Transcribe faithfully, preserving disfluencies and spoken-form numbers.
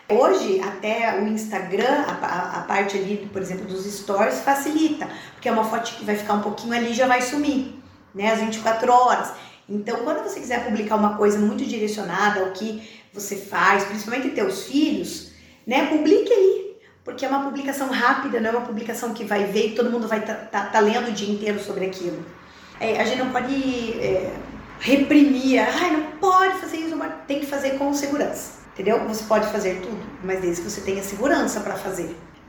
Hoje, até o Instagram, a, a, a parte ali, por exemplo, dos stories, facilita, porque é uma foto que vai ficar um pouquinho ali e já vai sumir, né, às vinte e quatro horas. Então, quando você quiser publicar uma coisa muito direcionada ao que você faz, principalmente teus filhos, né, publique ali, porque é uma publicação rápida, não é uma publicação que vai ver e todo mundo vai estar tá, tá, tá lendo o dia inteiro sobre aquilo. É, a gente não pode é, reprimir, ai, não pode fazer isso, tem que fazer com segurança. Entendeu? Você pode fazer tudo, mas desde que você tenha segurança para fazer.